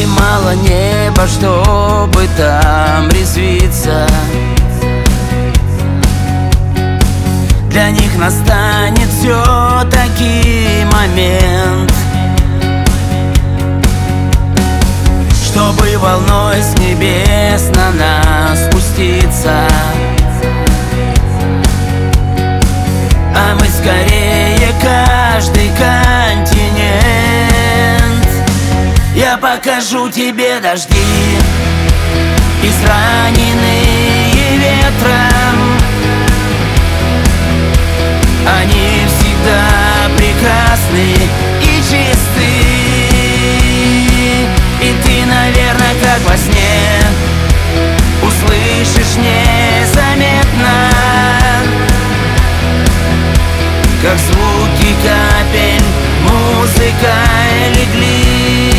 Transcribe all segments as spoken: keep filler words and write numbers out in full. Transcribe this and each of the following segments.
Им мало неба, чтобы там резвиться. Для них настанет все-таки момент, чтобы волной с небес на нас спуститься. А мы скорее каждый континент. Я покажу тебе дожди, израненные ветром. Они всегда прекрасны и чисты. И ты, наверное, как во сне услышишь незаметно, как звуки капель музыкой легли.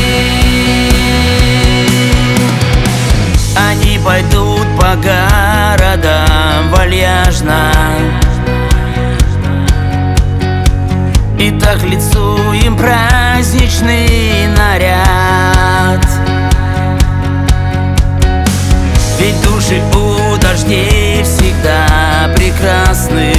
Они пойдут по городам вальяжно, и так лицу им праздничный наряд. Ведь души у дождей всегда прекрасны,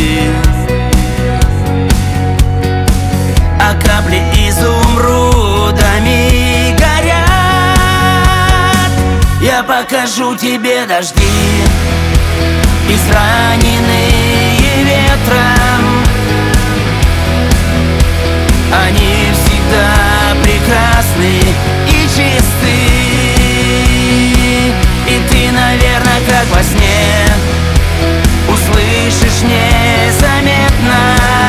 а капли изумрудами горят. Я покажу тебе дожди, израненные ветром. Они всегда прекрасны и чисты. И ты, наверное, как во сне услышишь незаметно,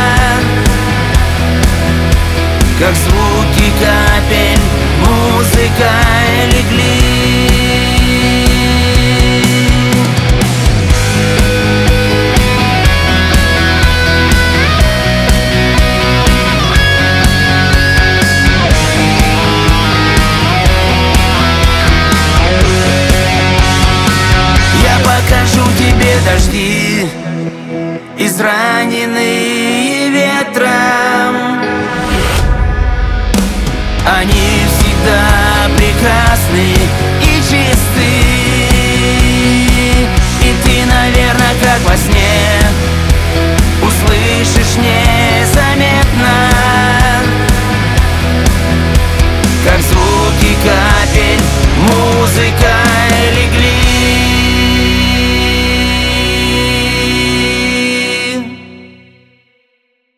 как звуки капель музыкой легли. Покажу тебе дожди, израненные ветром. Они всегда прекрасны и чисты. И ты, наверное, как во сне услышишь не